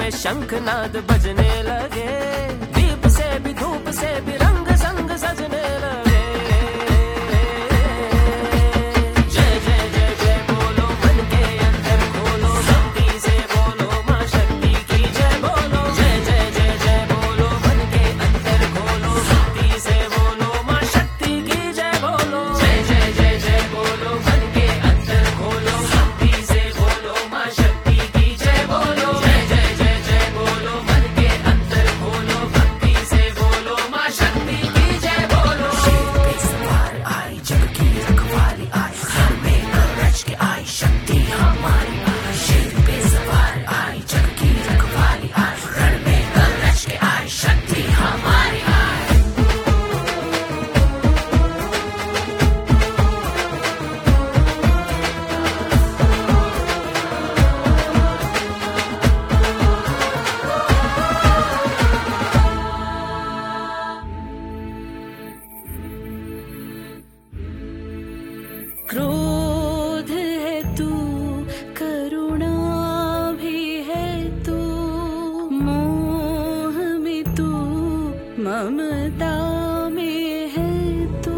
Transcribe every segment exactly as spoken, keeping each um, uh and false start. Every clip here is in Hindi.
से शंखनाद बजने लगे, दीप से भी धूप से भी रंग संग सजने लगे। जय जय जय जय बोलो मन के अंदर खोलो, भक्ति से बोलो माँ शक्ति की जय बोलो। जय जय जय जय बोलो मन के अंदर खोलो, भक्ति से बोलो माँ शक्ति की जय बोलो। जय जय जय जय बोलो मन के अंदर खोलो, भक्ति से बोलो माँ शक्ति की जय बोलो। जय जय जय जय बोलो मन के अंदर खोलो, भक्ति से बोलो माँ शक्ति की जय बोलो। शेर पे सवार आई, जग की रखवाली आई, घर में गरज के आई शक्ति हमारी आई। शेर पे सवार आई, जग की रखवाली आई, घर में गरज के आई शक्ति हमारी आई। क्रोध है तू, करुणा भी है तू, मोह में तू, ममता में है तू।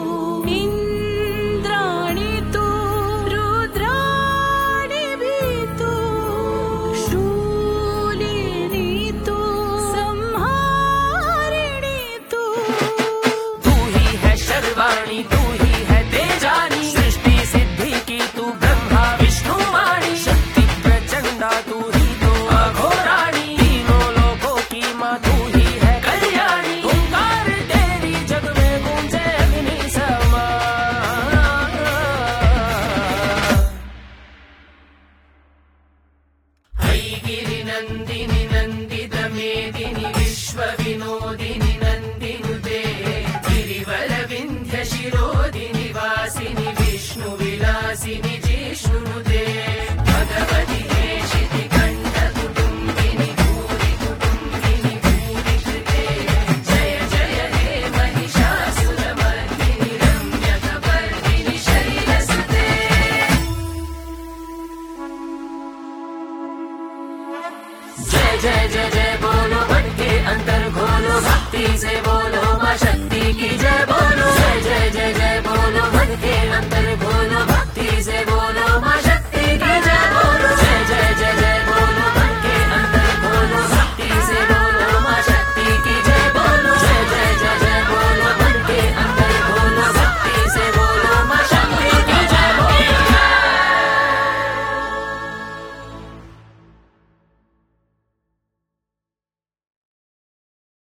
इंद्राणी तू, रुद्राणी भी तू, शूलिनी तू, संहारिणी तू। तू ही है शर्वाणी, तू ही है तेजानी, सृष्टि सिद्धि की तू ब्रह्मा विष्णु वाणी। शक्ति प्रचंडा तू ही तो अघोराणी, तीनों लोगों की माँ तू ही है कल्याणी। ओंकार तेरी जग में गूंजे अग्नि समा, हैगिरि नंदिनी नंदित मेदिनी विश्व विनोदिनी नंदिनुते, गिरिवर विंध्य शिरोदिनी वासिनी विष्णु विलासिनी जिष्णुनुते। भगवति हेशिति कंठ कुटुंबिनी भूरि कुटुंबिनी भूरि कृते, जय जय हे महिषासुरमर्दिनी रम्यकपर्दिनी शैलसुते। जय जय जय जय बोलो मन के अंदर खोलो, भक्ति से बोलो माँ शक्ति की जय बोलो। जय जय जय जय बोलो